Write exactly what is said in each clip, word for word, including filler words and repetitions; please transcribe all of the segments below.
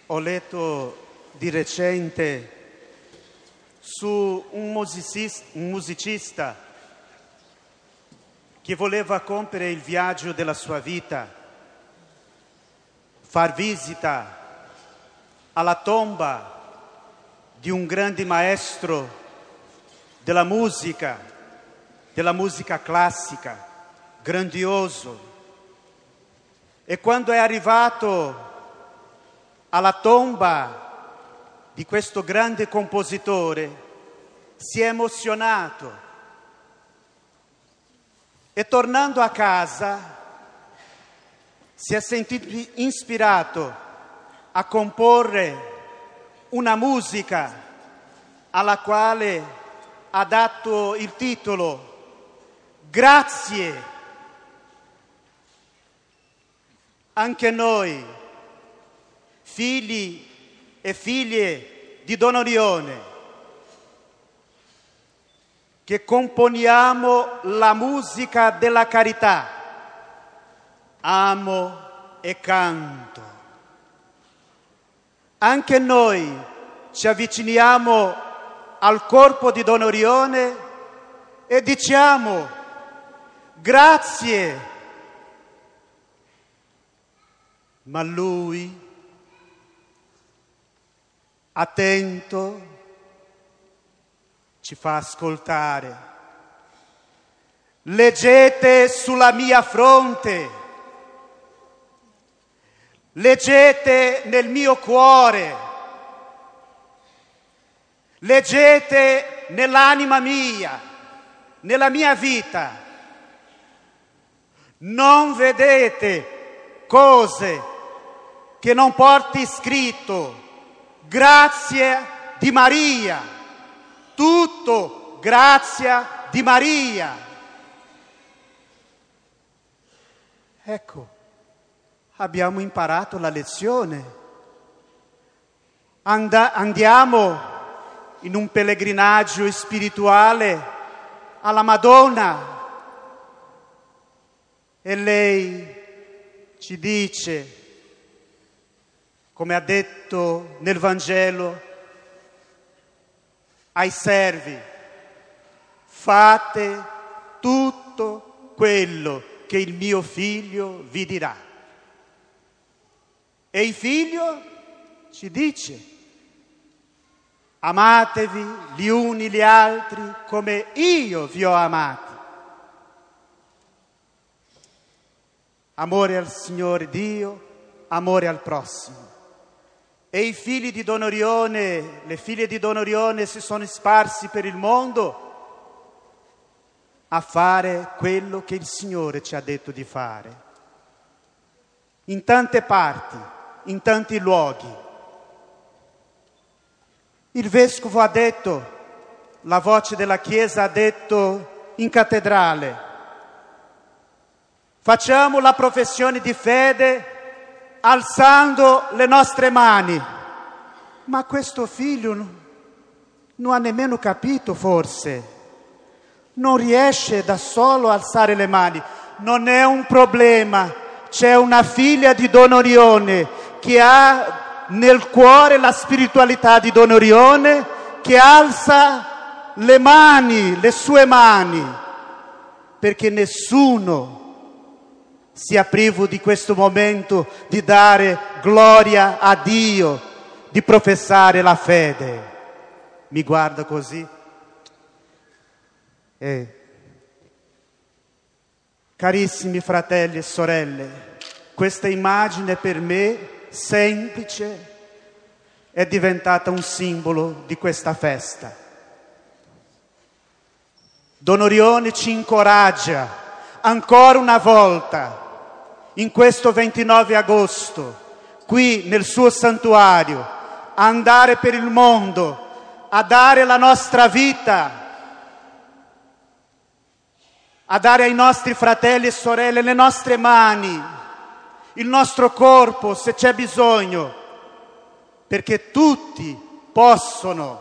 Ho letto di recente su un musicista, un musicista che voleva compiere il viaggio della sua vita, far visita alla tomba di un grande maestro della musica, della musica classica, grandioso. E quando è arrivato alla tomba di questo grande compositore, si è emozionato e tornando a casa si è sentito ispirato a comporre una musica alla quale ha dato il titolo Grazie. Anche noi, figli e figlie di Don Orione, che componiamo la musica della carità, amo e canto. Anche noi ci avviciniamo al corpo di Don Orione e diciamo grazie, ma lui, attento, ci fa ascoltare. Leggete sulla mia fronte, leggete nel mio cuore, leggete nell'anima mia, nella mia vita. Non vedete cose che non porti scritto. Grazie di Maria, tutto grazia di Maria. Ecco, abbiamo imparato la lezione. And- andiamo in un pellegrinaggio spirituale alla Madonna e lei ci dice, come ha detto nel Vangelo ai servi, fate tutto quello che il mio figlio vi dirà. E il figlio ci dice, amatevi gli uni gli altri come io vi ho amati. Amore al Signore Dio, amore al prossimo. E i figli di Don Orione, le figlie di Don Orione si sono sparsi per il mondo a fare quello che il Signore ci ha detto di fare. In tante parti, in tanti luoghi. Il Vescovo ha detto, la voce della Chiesa ha detto in cattedrale, facciamo la professione di fede alzando le nostre mani. Ma questo figlio non ha nemmeno capito, forse. Non riesce da solo a alzare le mani. Non è un problema. C'è una figlia di Don Orione che ha nel cuore la spiritualità di Don Orione, che alza le mani, le sue mani, perché nessuno sia privo di questo momento di dare gloria a Dio, di professare la fede. Mi guarda così. Eh. Carissimi fratelli e sorelle, questa immagine per me, semplice, è diventata un simbolo di questa festa. Don Orione ci incoraggia ancora una volta in questo ventinove agosto, qui nel suo santuario, a andare per il mondo, a dare la nostra vita, a dare ai nostri fratelli e sorelle le nostre mani, il nostro corpo se c'è bisogno, perché tutti possono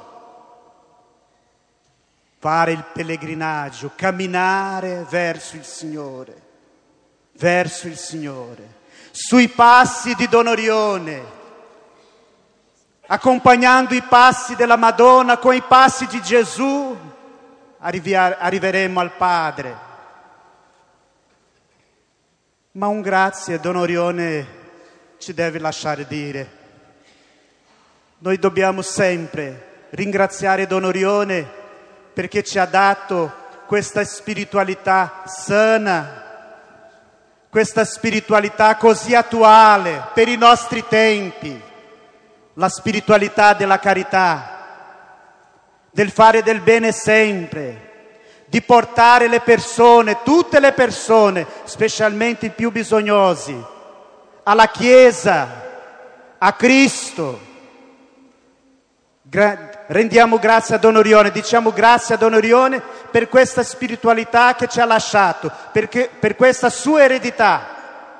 fare il pellegrinaggio, camminare verso il Signore. Verso il Signore, sui passi di Don Orione, accompagnando i passi della Madonna con i passi di Gesù, arrivia- arriveremo al Padre. Ma un grazie Don Orione ci deve lasciare dire. Noi dobbiamo sempre ringraziare Don Orione perché ci ha dato questa spiritualità sana, questa spiritualità così attuale per i nostri tempi, la spiritualità della carità, del fare del bene sempre, di portare le persone, tutte le persone, specialmente i più bisognosi, alla Chiesa, a Cristo. Gra- rendiamo grazie a Don Orione, diciamo grazie a Don Orione per questa spiritualità che ci ha lasciato, perché, per questa sua eredità.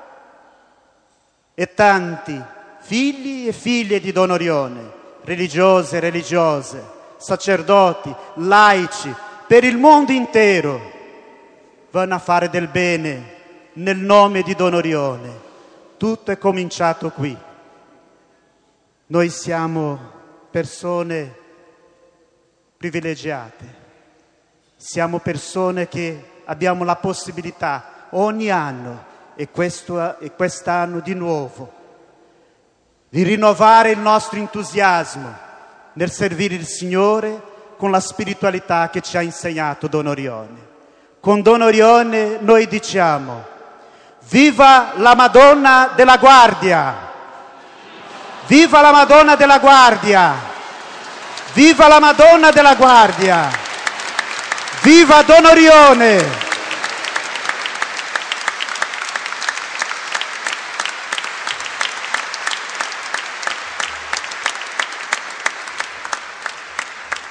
E tanti figli e figlie di Don Orione, religiose e religiose, sacerdoti, laici, per il mondo intero, vanno a fare del bene nel nome di Don Orione. Tutto è cominciato qui. Noi siamo persone privilegiate, siamo persone che abbiamo la possibilità ogni anno, e, questo, e quest'anno di nuovo, di rinnovare il nostro entusiasmo nel servire il Signore con la spiritualità che ci ha insegnato Don Orione. Con Don Orione noi diciamo: viva la Madonna della Guardia! Viva la Madonna della Guardia! Viva la Madonna della Guardia! Viva Don Orione!